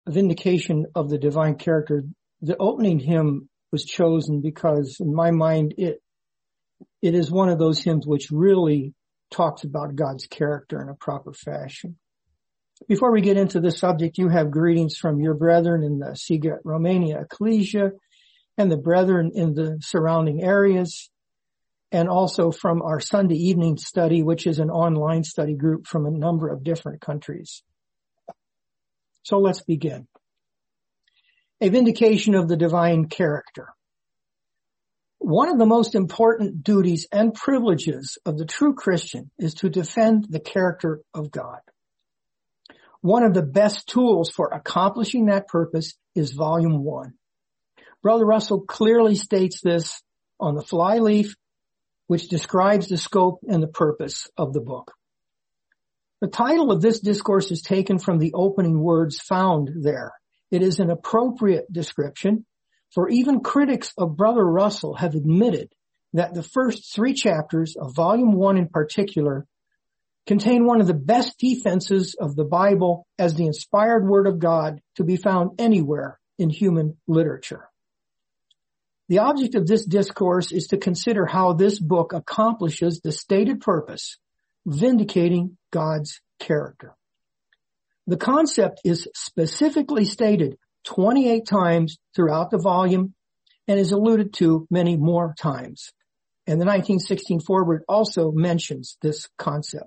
vindication of the divine character, the opening hymn was chosen because in my mind it is one of those hymns which really talks about God's character in a proper fashion. Before we get into the subject, you have greetings from your brethren in the Sighet, Romania ecclesia and the brethren in the surrounding areas, and also from our Sunday evening study, which is an online study group from a number of different countries. So let's begin. A vindication of the divine character. One of the most important duties and privileges of the true Christian is to defend the character of God. One of the best tools for accomplishing that purpose is Volume 1. Brother Russell clearly states this on the flyleaf, which describes the scope and the purpose of the book. The title of this discourse is taken from the opening words found there. It is an appropriate description, for even critics of Brother Russell have admitted that the first 3 chapters of Volume 1 in particular contain one of the best defenses of the Bible as the inspired Word of God to be found anywhere in human literature. The object of this discourse is to consider how this book accomplishes the stated purpose, vindicating God's character. The concept is specifically stated 28 times throughout the volume and is alluded to many more times. And the 1916 foreword also mentions this concept.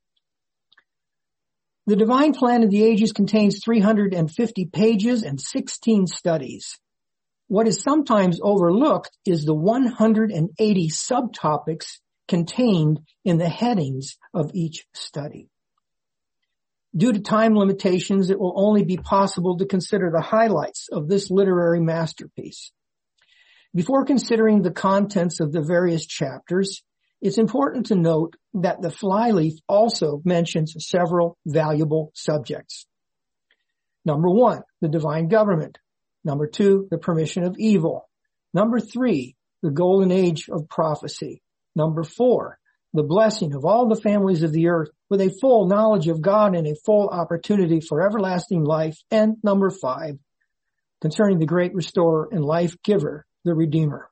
The Divine Plan of the Ages contains 350 pages and 16 studies. What is sometimes overlooked is the 180 subtopics contained in the headings of each study. Due to time limitations, it will only be possible to consider the highlights of this literary masterpiece. Before considering the contents of the various chapters, it's important to note that the flyleaf also mentions several valuable subjects. Number 1, the divine government. Number 2, the permission of evil. Number 3, the golden age of prophecy. Number 4, the blessing of all the families of the earth with a full knowledge of God and a full opportunity for everlasting life. And number 5, concerning the great restorer and life giver, the Redeemer.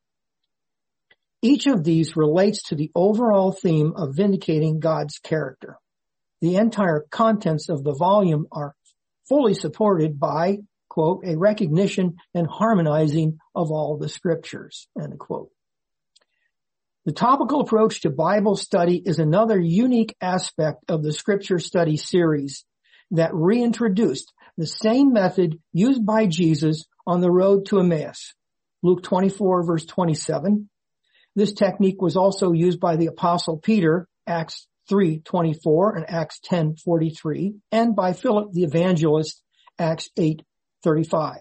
Each of these relates to the overall theme of vindicating God's character. The entire contents of the volume are fully supported by, quote, a recognition and harmonizing of all the scriptures, end quote. The topical approach to Bible study is another unique aspect of the scripture study series that reintroduced the same method used by Jesus on the road to Emmaus. Luke 24 verse 27. This technique was also used by the Apostle Peter, Acts 3:24 and Acts 10:43, and by Philip the Evangelist, Acts 8:35.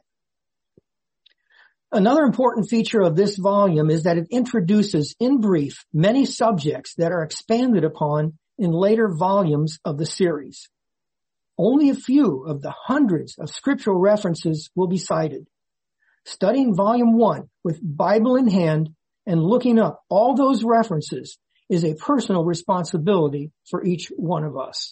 Another important feature of this volume is that it introduces, in brief, many subjects that are expanded upon in later volumes of the series. Only a few of the hundreds of scriptural references will be cited. Studying Volume 1 with Bible in hand and looking up all those references is a personal responsibility for each one of us.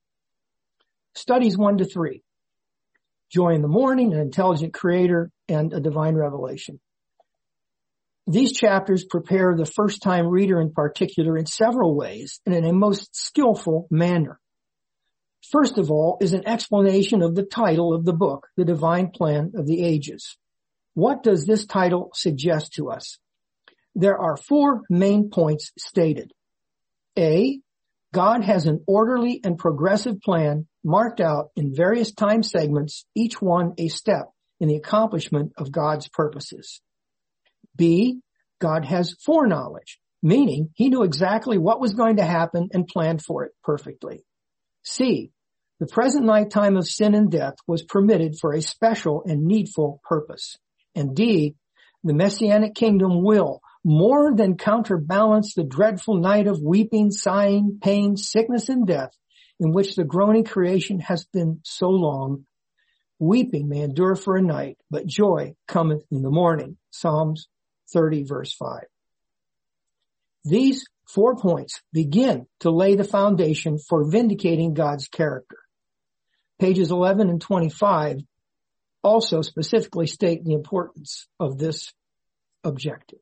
Studies 1 to 3. Joy in the Morning, an intelligent creator, and a divine revelation. These chapters prepare the first-time reader in particular in several ways and in a most skillful manner. First of all is an explanation of the title of the book, The Divine Plan of the Ages. What does this title suggest to us? There are 4 main points stated. A, God has an orderly and progressive plan marked out in various time segments, each one a step in the accomplishment of God's purposes. B, God has foreknowledge, meaning he knew exactly what was going to happen and planned for it perfectly. C, the present nighttime of sin and death was permitted for a special and needful purpose. And D, the Messianic kingdom will more than counterbalance the dreadful night of weeping, sighing, pain, sickness, and death in which the groaning creation has been so long. Weeping may endure for a night, but joy cometh in the morning. Psalms 30 verse 5. These 4 points begin to lay the foundation for vindicating God's character. Pages 11 and 25 also specifically state the importance of this objective.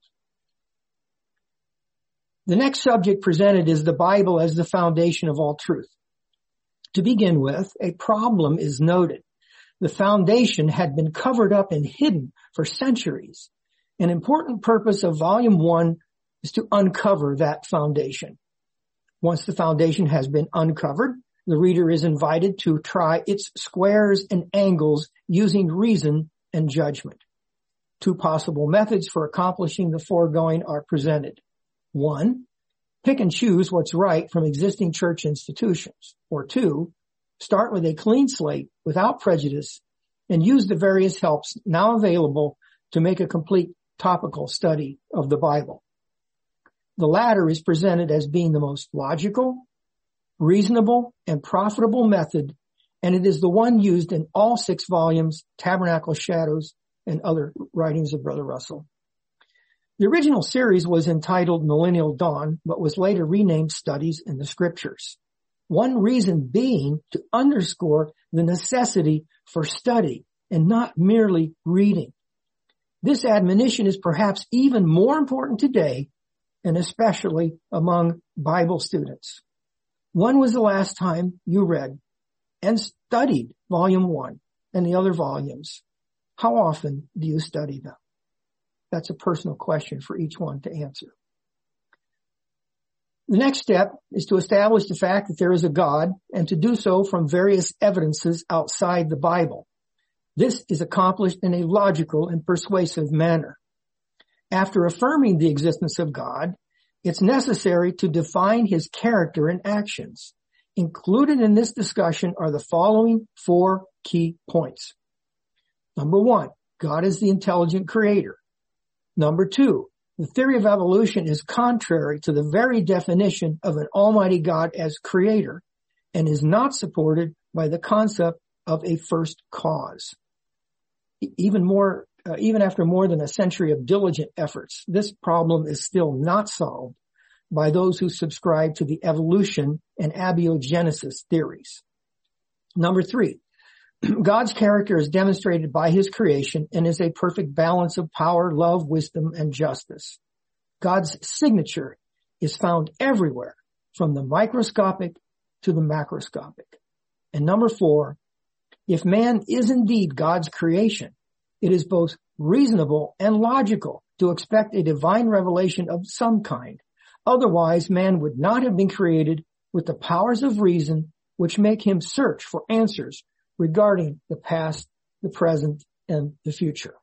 The next subject presented is the Bible as the foundation of all truth. To begin with, a problem is noted. The foundation had been covered up and hidden for centuries. An important purpose of Volume 1 is to uncover that foundation. Once the foundation has been uncovered, the reader is invited to try its squares and angles using reason and judgment. Two possible methods for accomplishing the foregoing are presented. 1, pick and choose what's right from existing church institutions. Or 2, start with a clean slate without prejudice and use the various helps now available to make a complete topical study of the Bible. The latter is presented as being the most logical, reasonable, and profitable method, and it is the one used in all 6 volumes, Tabernacle Shadows, and other writings of Brother Russell. The original series was entitled Millennial Dawn, but was later renamed Studies in the Scriptures. One reason being to underscore the necessity for study and not merely reading. This admonition is perhaps even more important today, and especially among Bible students. When was the last time you read and studied Volume 1 and the other volumes? How often do you study them? That's a personal question for each one to answer. The next step is to establish the fact that there is a God and to do so from various evidences outside the Bible. This is accomplished in a logical and persuasive manner. After affirming the existence of God, it's necessary to define his character and actions. Included in this discussion are the following 4 key points. Number 1, God is the intelligent creator. Number 2, the theory of evolution is contrary to the very definition of an almighty God as creator and is not supported by the concept of a first cause. Even after more than a century of diligent efforts, this problem is still not solved by those who subscribe to the evolution and abiogenesis theories. Number 3, God's character is demonstrated by his creation and is a perfect balance of power, love, wisdom, and justice. God's signature is found everywhere, from the microscopic to the macroscopic. And number 4, if man is indeed God's creation, it is both reasonable and logical to expect a divine revelation of some kind. Otherwise, man would not have been created with the powers of reason which make him search for answers regarding the past, the present, and the future.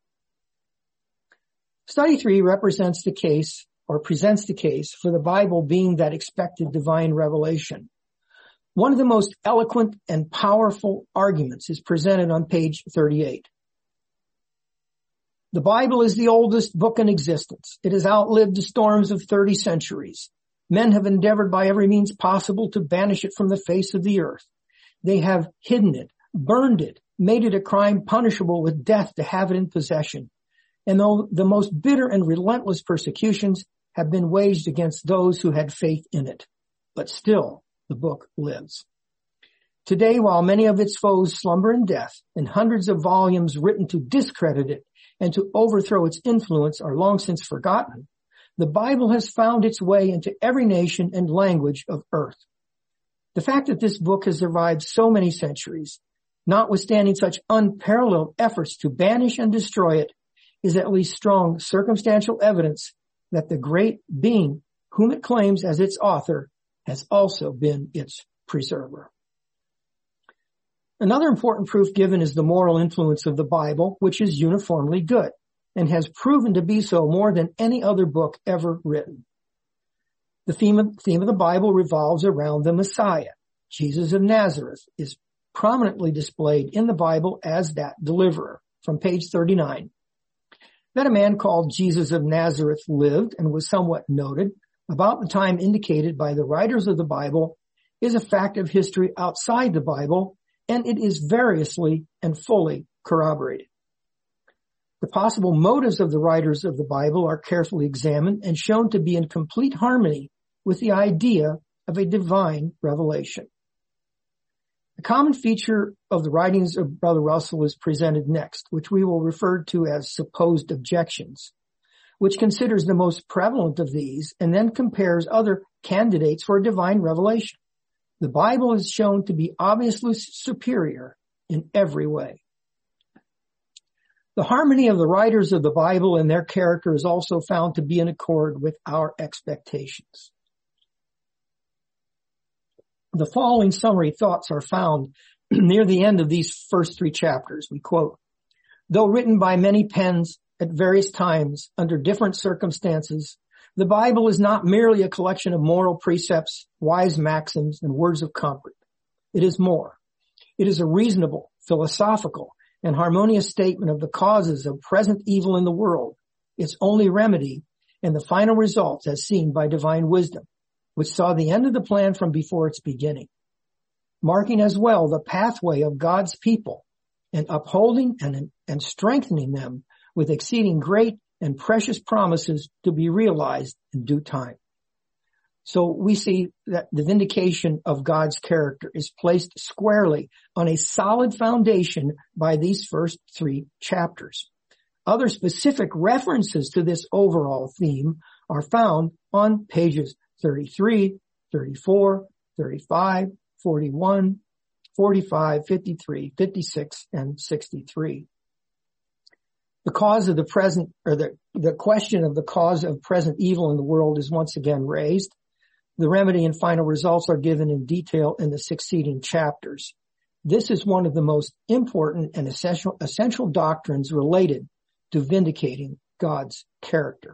Study 3 presents the case for the Bible being that expected divine revelation. One of the most eloquent and powerful arguments is presented on page 38. The Bible is the oldest book in existence. It has outlived the storms of 30 centuries. Men have endeavored by every means possible to banish it from the face of the earth. They have hidden it, burned it, made it a crime punishable with death to have it in possession. And though the most bitter and relentless persecutions have been waged against those who had faith in it, but still the book lives. Today, while many of its foes slumber in death, and hundreds of volumes written to discredit it and to overthrow its influence are long since forgotten, the Bible has found its way into every nation and language of earth. The fact that this book has survived so many centuries, notwithstanding such unparalleled efforts to banish and destroy it, is at least strong circumstantial evidence that the great being whom it claims as its author has also been its preserver. Another important proof given is the moral influence of the Bible, which is uniformly good and has proven to be so more than any other book ever written. The theme of the Bible revolves around the Messiah. Jesus of Nazareth is prominently displayed in the Bible as that deliverer. From page 39. That a man called Jesus of Nazareth lived and was somewhat noted about the time indicated by the writers of the Bible is a fact of history outside the Bible, and it is variously and fully corroborated. The possible motives of the writers of the Bible are carefully examined and shown to be in complete harmony with the idea of a divine revelation. A common feature of the writings of Brother Russell is presented next, which we will refer to as supposed objections, which considers the most prevalent of these and then compares other candidates for divine revelation. The Bible is shown to be obviously superior in every way. The harmony of the writers of the Bible and their character is also found to be in accord with our expectations. The following summary thoughts are found near the end of these first 3 chapters. We quote, "Though written by many pens at various times under different circumstances, the Bible is not merely a collection of moral precepts, wise maxims, and words of comfort. It is more. It is a reasonable, philosophical, and harmonious statement of the causes of present evil in the world, its only remedy, and the final results as seen by divine wisdom, which saw the end of the plan from before its beginning, marking as well the pathway of God's people and upholding and strengthening them with exceeding great and precious promises to be realized in due time." So we see that the vindication of God's character is placed squarely on a solid foundation by these first 3 chapters. Other specific references to this overall theme are found on pages 33, 34, 35, 41, 45, 53, 56, and 63. The cause of the present, or the question of the cause of present evil in the world is once again raised. The remedy and final results are given in detail in the succeeding chapters. This is one of the most important and essential doctrines related to vindicating God's character.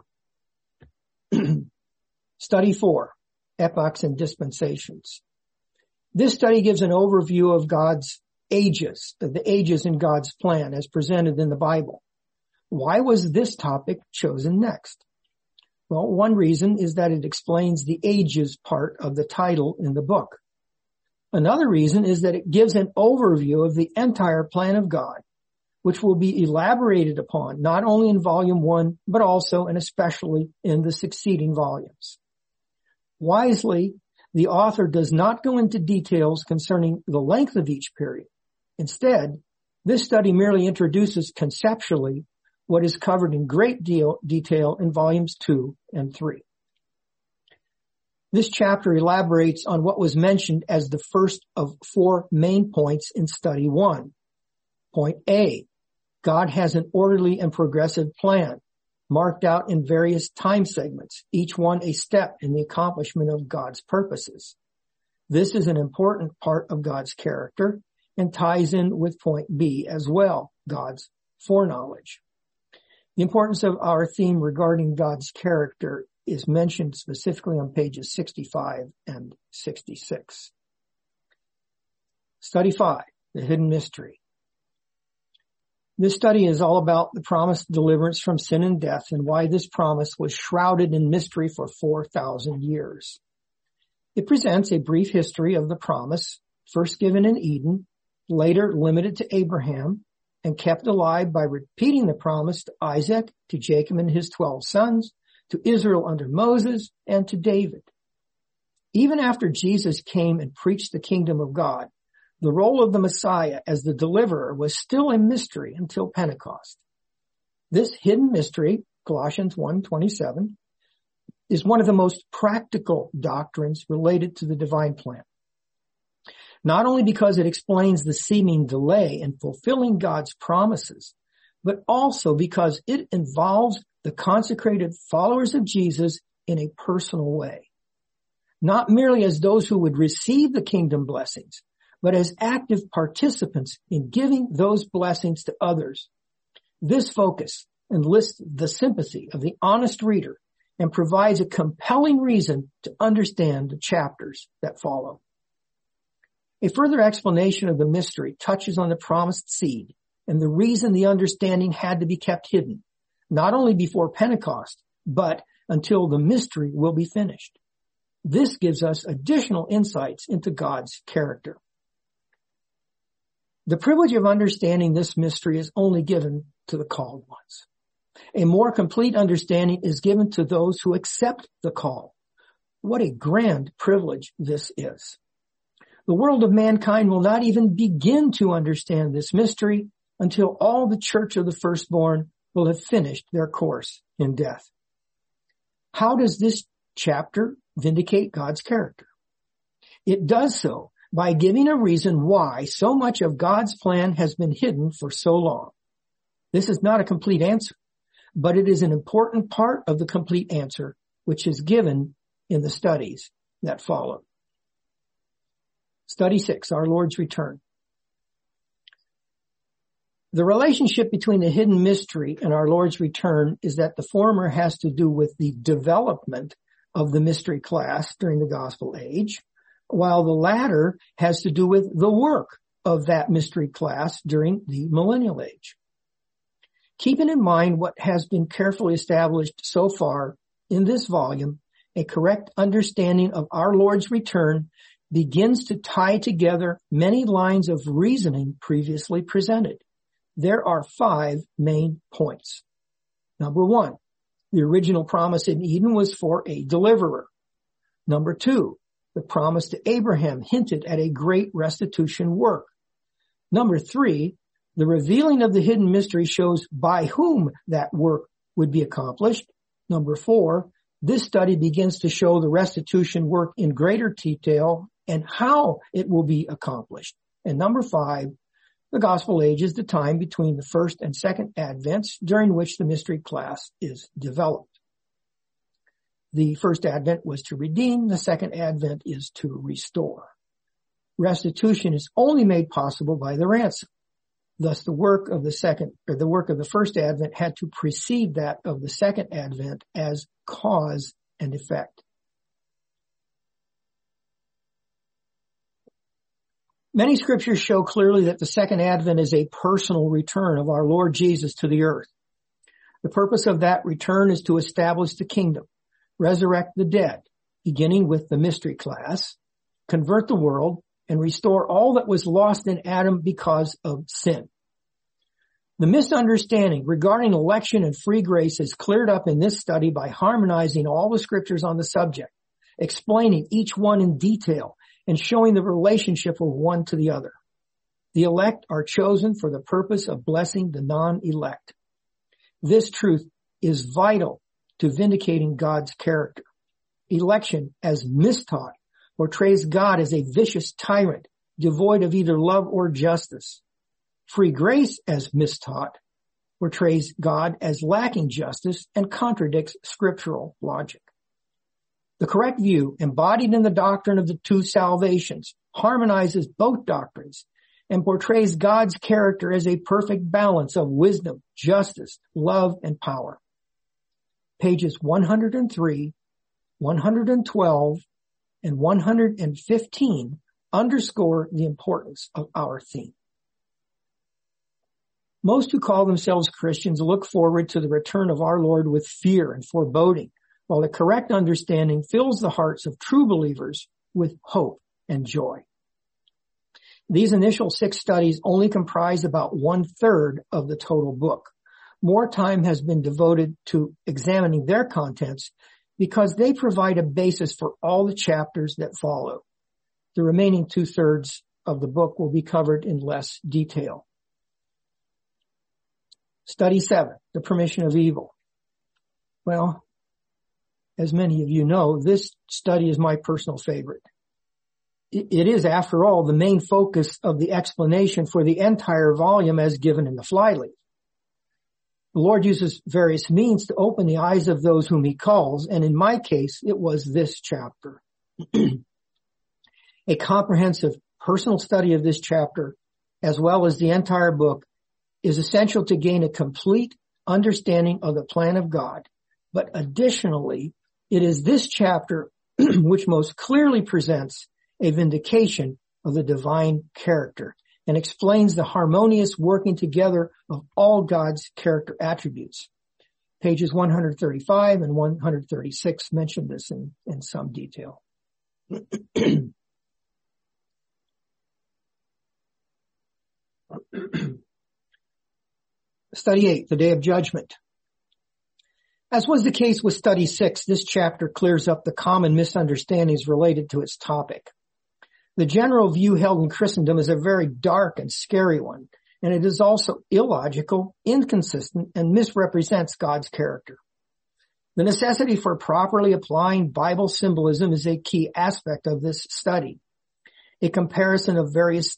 Study 4, Epochs and Dispensations. This study gives an overview of God's ages, the ages in God's plan as presented in the Bible. Why was this topic chosen next? Well, one reason is that it explains the ages part of the title in the book. Another reason is that it gives an overview of the entire plan of God, which will be elaborated upon not only in volume 1, but also and especially in the succeeding volumes. Wisely, the author does not go into details concerning the length of each period. Instead, this study merely introduces conceptually what is covered in great detail in volumes 2 and 3. This chapter elaborates on what was mentioned as the first of 4 main points in study 1. Point A, God has an orderly and progressive plan, marked out in various time segments, each one a step in the accomplishment of God's purposes. This is an important part of God's character and ties in with point B as well, God's foreknowledge. The importance of our theme regarding God's character is mentioned specifically on pages 65 and 66. Study 5, the hidden mystery. This study is all about the promised deliverance from sin and death and why this promise was shrouded in mystery for 4,000 years. It presents a brief history of the promise, first given in Eden, later limited to Abraham, and kept alive by repeating the promise to Isaac, to Jacob and his 12 sons, to Israel under Moses, and to David. Even after Jesus came and preached the kingdom of God, the role of the Messiah as the deliverer was still a mystery until Pentecost. This hidden mystery, Colossians 1:27, is one of the most practical doctrines related to the divine plan. Not only because it explains the seeming delay in fulfilling God's promises, but also because it involves the consecrated followers of Jesus in a personal way. Not merely as those who would receive the kingdom blessings, but as active participants in giving those blessings to others. This focus enlists the sympathy of the honest reader and provides a compelling reason to understand the chapters that follow. A further explanation of the mystery touches on the promised seed and the reason the understanding had to be kept hidden, not only before Pentecost, but until the mystery will be finished. This gives us additional insights into God's character. The privilege of understanding this mystery is only given to the called ones. A more complete understanding is given to those who accept the call. What a grand privilege this is. The world of mankind will not even begin to understand this mystery until all the church of the firstborn will have finished their course in death. How does this chapter vindicate God's character? It does so by giving a reason why so much of God's plan has been hidden for so long. This is not a complete answer, but it is an important part of the complete answer, which is given in the studies that follow. Study 6, Our Lord's Return. The relationship between the hidden mystery and our Lord's return is that the former has to do with the development of the mystery class during the gospel age, while the latter has to do with the work of that mystery class during the millennial age. Keeping in mind what has been carefully established so far in this volume, a correct understanding of our Lord's return begins to tie together many lines of reasoning previously presented. There are 5 main points. Number 1, the original promise in Eden was for a deliverer. Number 2, the promise to Abraham hinted at a great restitution work. Number 3, the revealing of the hidden mystery shows by whom that work would be accomplished. Number 4, this study begins to show the restitution work in greater detail and how it will be accomplished. And number 5, the gospel age is the time between the first and second advents during which the mystery class is developed. The first advent was to redeem, the second advent is to restore. Restitution is only made possible by the ransom. Thus the work of the first advent had to precede that of the second advent as cause and effect. Many scriptures show clearly that the second advent is a personal return of our Lord Jesus to the earth. The purpose of that return is to establish the kingdom, resurrect the dead, beginning with the mystery class, convert the world, and restore all that was lost in Adam because of sin. The misunderstanding regarding election and free grace is cleared up in this study by harmonizing all the scriptures on the subject, explaining each one in detail, and showing the relationship of one to the other. The elect are chosen for the purpose of blessing the non-elect. This truth is vital to vindicating God's character. Election, as mistaught, portrays God as a vicious tyrant, devoid of either love or justice. Free grace, as mistaught, portrays God as lacking justice and contradicts scriptural logic. The correct view, embodied in the doctrine of the two salvations, harmonizes both doctrines and portrays God's character as a perfect balance of wisdom, justice, love, and power. Pages 103, 112, and 115 underscore the importance of our theme. Most who call themselves Christians look forward to the return of our Lord with fear and foreboding, while the correct understanding fills the hearts of true believers with hope and joy. These initial 6 studies only comprise about 1/3 of the total book. More time has been devoted to examining their contents because they provide a basis for all the chapters that follow. The remaining 2/3 of the book will be covered in less detail. Study 7, the permission of evil. Well, as many of you know, this study is my personal favorite. It is, after all, the main focus of the explanation for the entire volume as given in the flyleaf. The Lord uses various means to open the eyes of those whom he calls, and in my case, it was this chapter. A comprehensive personal study of this chapter, as well as the entire book, is essential to gain a complete understanding of the plan of God. But additionally, it is this chapter which most clearly presents a vindication of the divine character and explains the harmonious working together of all God's character attributes. Pages 135 and 136 mention this in some detail. Study 8, the Day of Judgment. As was the case with Study 6, this chapter clears up the common misunderstandings related to its topic. The general view held in Christendom is a very dark and scary one, and it is also illogical, inconsistent, and misrepresents God's character. The necessity for properly applying Bible symbolism is a key aspect of this study. A comparison of various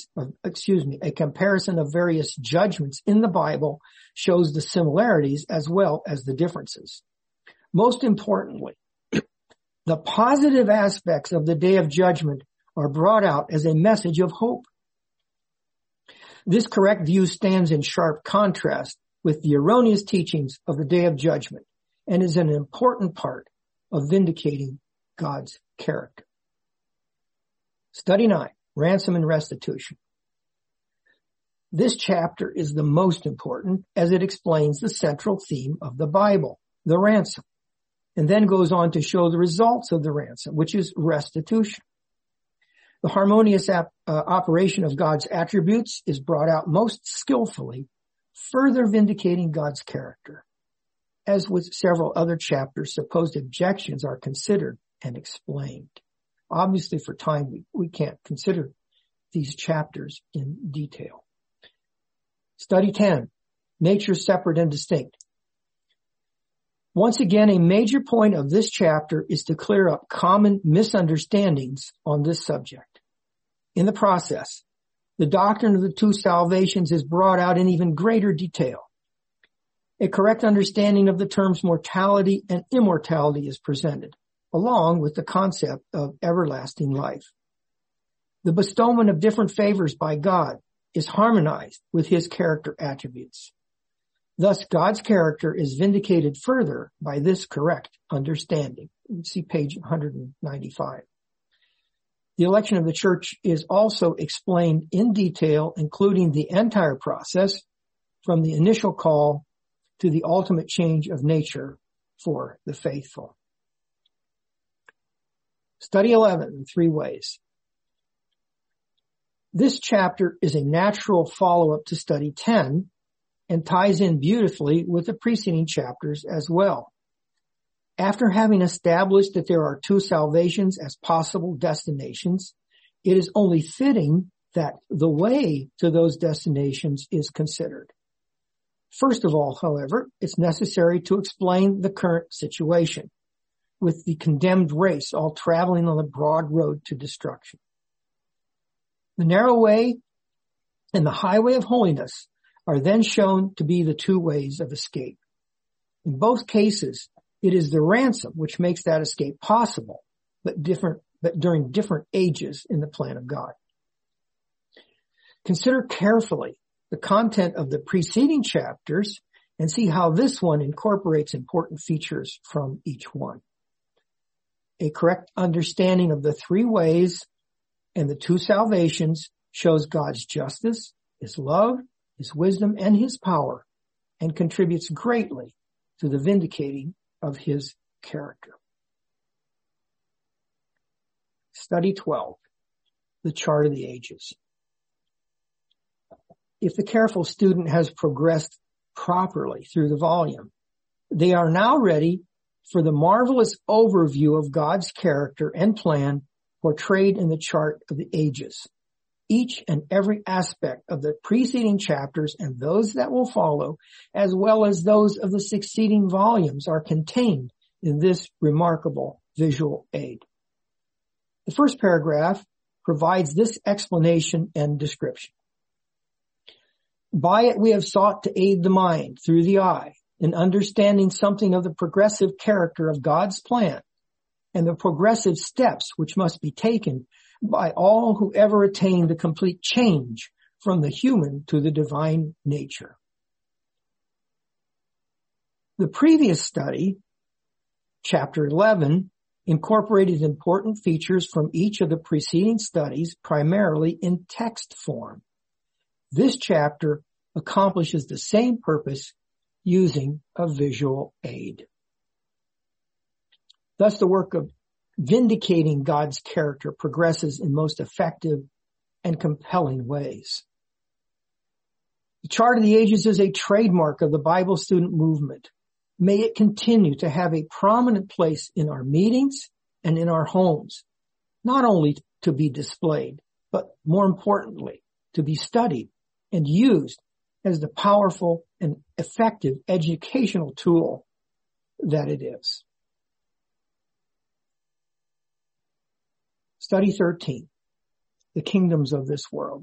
judgments in the Bible shows the similarities as well as the differences. Most importantly, the positive aspects of the Day of Judgment are brought out as a message of hope. This correct view stands in sharp contrast with the erroneous teachings of the Day of Judgment and is an important part of vindicating God's character. Study 9, Ransom and Restitution. This chapter is the most important as it explains the central theme of the Bible, the ransom, and then goes on to show the results of the ransom, which is restitution. The harmonious operation of God's attributes is brought out most skillfully, further vindicating God's character. As with several other chapters, supposed objections are considered and explained. Obviously, for time, we can't consider these chapters in detail. Study 10, Nature Separate and Distinct. Once again, a major point of this chapter is to clear up common misunderstandings on this subject. In the process, the doctrine of the two salvations is brought out in even greater detail. A correct understanding of the terms mortality and immortality is presented, along with the concept of everlasting life. The bestowment of different favors by God is harmonized with his character attributes. Thus, God's character is vindicated further by this correct understanding. See page 195. The election of the church is also explained in detail, including the entire process from the initial call to the ultimate change of nature for the faithful. Study 11, 3 ways. This chapter is a natural follow-up to study 10 and ties in beautifully with the preceding chapters as well. After having established that there are two salvations as possible destinations, it is only fitting that the way to those destinations is considered. First of all, however, it's necessary to explain the current situation, with the condemned race all traveling on the broad road to destruction. The narrow way and the highway of holiness are then shown to be the two ways of escape. In both cases, it is the ransom which makes that escape possible, but during different ages in the plan of God. Consider carefully the content of the preceding chapters and see how this one incorporates important features from each one. A correct understanding of the three ways and the two salvations shows God's justice, his love, his wisdom, and his power, and contributes greatly to the vindicating of his character. Study 12, the chart of the ages. If the careful student has progressed properly through the volume, they are now ready for the marvelous overview of God's character and plan portrayed in the chart of the ages. Each and every aspect of the preceding chapters and those that will follow, as well as those of the succeeding volumes, are contained in this remarkable visual aid. The first paragraph provides this explanation and description. By it we have sought to aid the mind through the eye in understanding something of the progressive character of God's plan and the progressive steps which must be taken by all who ever attain the complete change from the human to the divine nature. The previous study, chapter 11, incorporated important features from each of the preceding studies, primarily in text form. This chapter accomplishes the same purpose using a visual aid. Thus, the work of vindicating God's character progresses in most effective and compelling ways. The Chart of the Ages is a trademark of the Bible student movement. May it continue to have a prominent place in our meetings and in our homes, not only to be displayed, but more importantly, to be studied and used as the powerful and effective educational tool that it is. Study 13, the kingdoms of this world.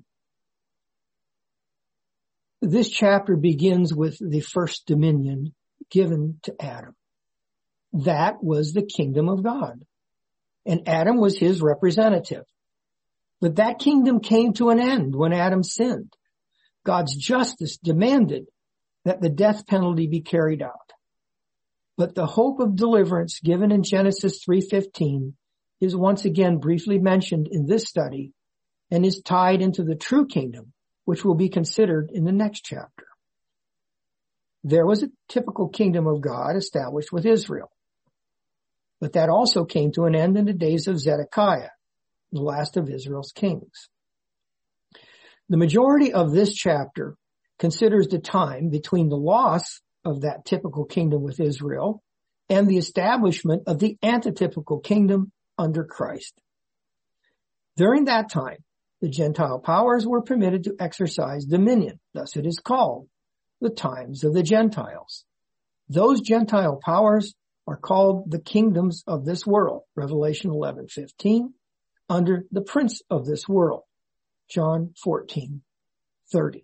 This chapter begins with the first dominion given to Adam. That was the kingdom of God, and Adam was his representative. But that kingdom came to an end when Adam sinned. God's justice demanded that the death penalty be carried out. But the hope of deliverance given in Genesis 3:15 is once again briefly mentioned in this study and is tied into the true kingdom, which will be considered in the next chapter. There was a typical kingdom of God established with Israel, but that also came to an end in the days of Zedekiah, the last of Israel's kings. The majority of this chapter considers the time between the loss of that typical kingdom with Israel and the establishment of the antitypical kingdom under Christ. During that time, the Gentile powers were permitted to exercise dominion. Thus it is called the times of the Gentiles. Those Gentile powers are called the kingdoms of this world, Revelation 11:15, under the prince of this world, John 14:30.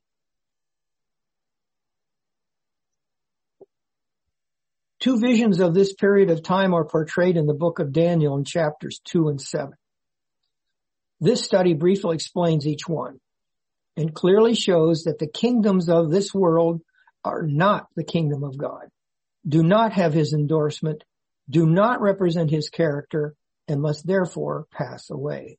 Two visions of this period of time are portrayed in the book of Daniel in chapters 2 and 7. This study briefly explains each one and clearly shows that the kingdoms of this world are not the kingdom of God, do not have his endorsement, do not represent his character, and must therefore pass away.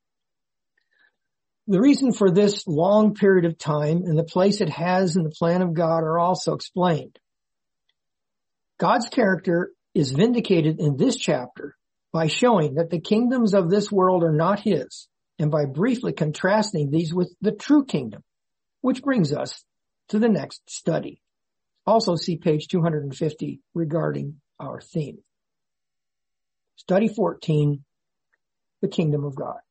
The reason for this long period of time and the place it has in the plan of God are also explained. God's character is vindicated in this chapter by showing that the kingdoms of this world are not his, and by briefly contrasting these with the true kingdom, which brings us to the next study. Also see page 250 regarding our theme. Study 14, the kingdom of God.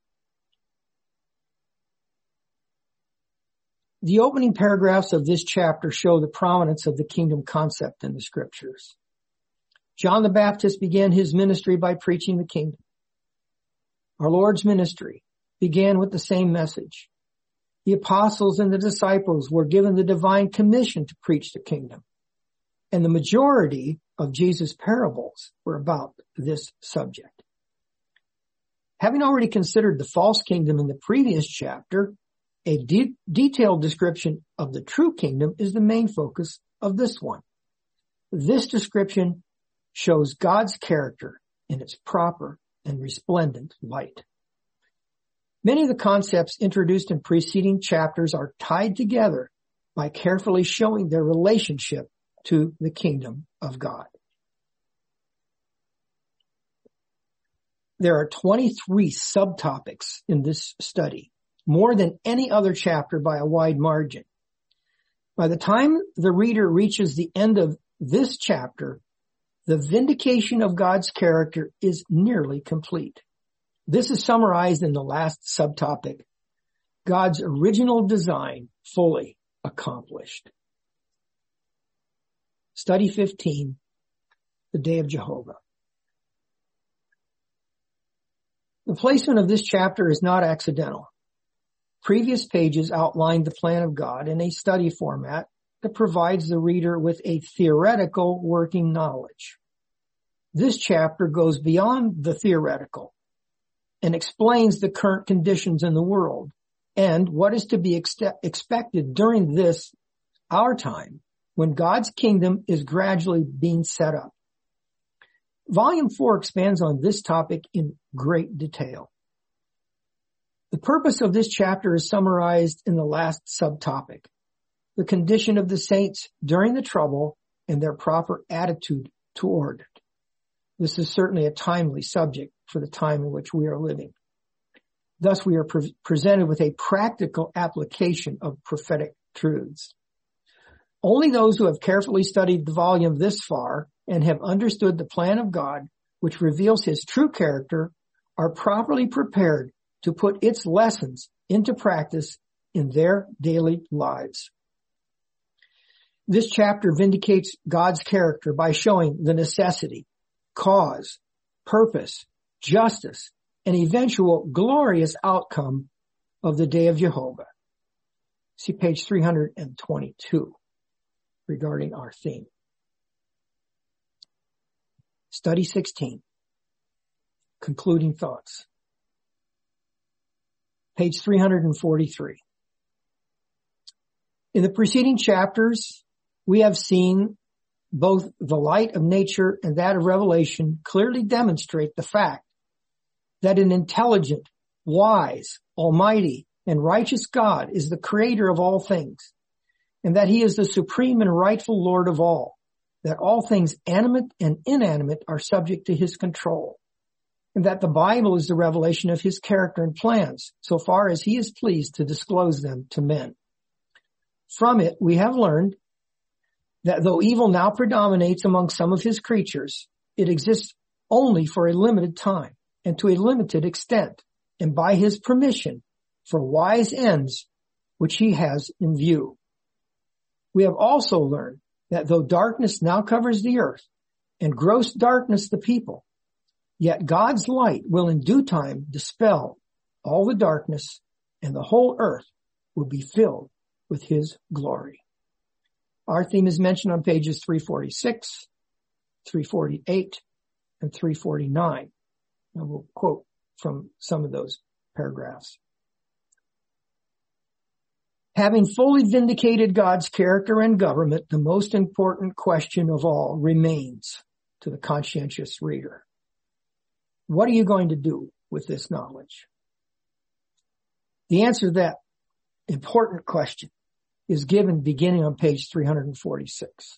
The opening paragraphs of this chapter show the prominence of the kingdom concept in the scriptures. John the Baptist began his ministry by preaching the kingdom. Our Lord's ministry began with the same message. The apostles and the disciples were given the divine commission to preach the kingdom. And the majority of Jesus' parables were about this subject. Having already considered the false kingdom in the previous chapter, a detailed description of the true kingdom is the main focus of this one. This description shows God's character in its proper and resplendent light. Many of the concepts introduced in preceding chapters are tied together by carefully showing their relationship to the kingdom of God. There are 23 subtopics in this study, more than any other chapter by a wide margin. By the time the reader reaches the end of this chapter, the vindication of God's character is nearly complete. This is summarized in the last subtopic, God's original design fully accomplished. Study 15, the Day of Jehovah. The placement of this chapter is not accidental. Previous pages outlined the plan of God in a study format that provides the reader with a theoretical working knowledge. This chapter goes beyond the theoretical and explains the current conditions in the world and what is to be expected during this, our time, when God's kingdom is gradually being set up. Volume 4 expands on this topic in great detail. The purpose of this chapter is summarized in the last subtopic, the condition of the saints during the trouble and their proper attitude toward it. This is certainly a timely subject for the time in which we are living. Thus, we are presented with a practical application of prophetic truths. Only those who have carefully studied the volume this far and have understood the plan of God, which reveals his true character, are properly prepared to put its lessons into practice in their daily lives. This chapter vindicates God's character by showing the necessity, cause, purpose, justice, and eventual glorious outcome of the day of Jehovah. See page 322 regarding our theme. Study 16. Concluding thoughts. Page 343. In the preceding chapters, we have seen both the light of nature and that of revelation clearly demonstrate the fact that an intelligent, wise, almighty, and righteous God is the creator of all things, and that he is the supreme and rightful Lord of all, that all things animate and inanimate are subject to his control, and that the Bible is the revelation of his character and plans, so far as he is pleased to disclose them to men. From it, we have learned that though evil now predominates among some of his creatures, it exists only for a limited time and to a limited extent, and by his permission for wise ends which he has in view. We have also learned that though darkness now covers the earth and gross darkness the people, yet God's light will in due time dispel all the darkness, and the whole earth will be filled with his glory. Our theme is mentioned on pages 346, 348, and 349. And we'll quote from some of those paragraphs. Having fully vindicated God's character and government, the most important question of all remains to the conscientious reader. What are you going to do with this knowledge? The answer to that important question is given beginning on page 346.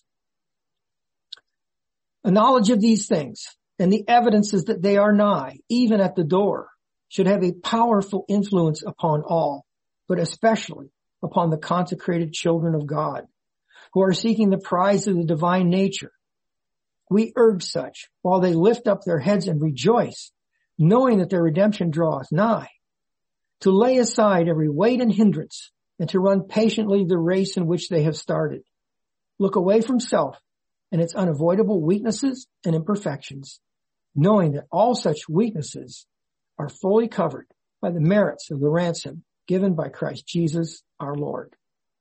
A knowledge of these things and the evidences that they are nigh, even at the door, should have a powerful influence upon all, but especially upon the consecrated children of God, who are seeking the prize of the divine nature. We urge such, while they lift up their heads and rejoice, knowing that their redemption draweth nigh, to lay aside every weight and hindrance, and to run patiently the race in which they have started. Look away from self and its unavoidable weaknesses and imperfections, knowing that all such weaknesses are fully covered by the merits of the ransom given by Christ Jesus our Lord.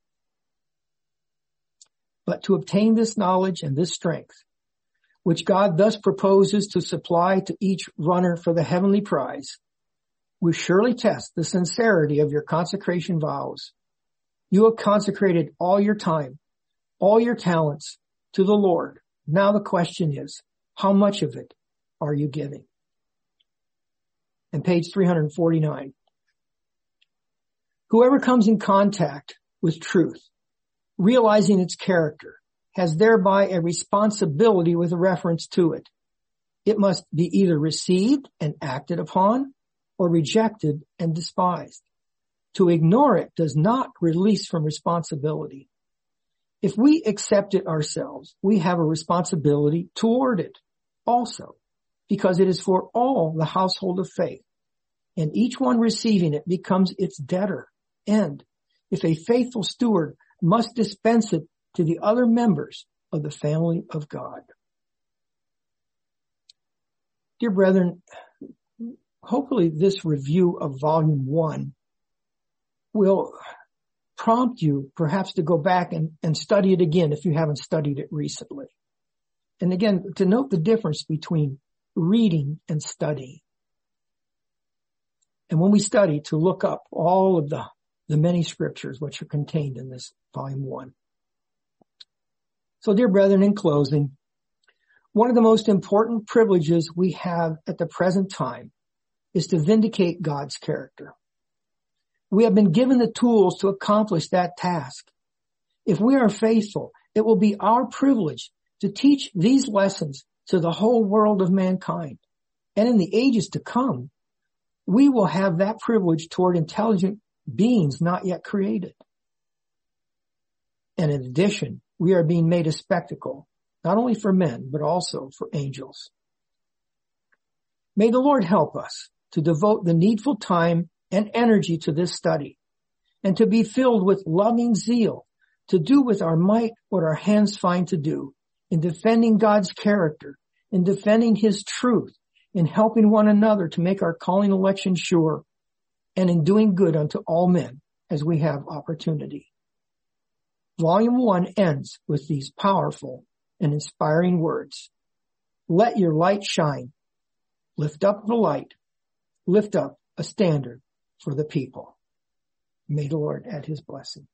But to obtain this knowledge and this strength, which God thus proposes to supply to each runner for the heavenly prize, we surely test the sincerity of your consecration vows. You have consecrated all your time, all your talents to the Lord. Now the question is, how much of it are you giving? And page 349. Whoever comes in contact with truth, realizing its character, has thereby a responsibility with reference to it. It must be either received and acted upon, or rejected and despised. To ignore it does not release from responsibility. If we accept it ourselves, we have a responsibility toward it also, because it is for all the household of faith, and each one receiving it becomes its debtor, and if a faithful steward must dispense it to the other members of the family of God. Dear brethren, hopefully this review of volume 1 will prompt you perhaps to go back and study it again if you haven't studied it recently. And again, to note the difference between reading and studying. And when we study, to look up all of the many scriptures which are contained in this volume 1. So dear brethren, in closing, one of the most important privileges we have at the present time is to vindicate God's character. We have been given the tools to accomplish that task. If we are faithful, it will be our privilege to teach these lessons to the whole world of mankind. And in the ages to come, we will have that privilege toward intelligent beings not yet created. And in addition, we are being made a spectacle, not only for men, but also for angels. May the Lord help us to devote the needful time and energy to this study, and to be filled with loving zeal to do with our might what our hands find to do in defending God's character, in defending his truth, in helping one another to make our calling election sure, and in doing good unto all men as we have opportunity. Volume 1 ends with these powerful and inspiring words. Let your light shine. Lift up the light. Lift up a standard for the people. May the Lord add his blessing.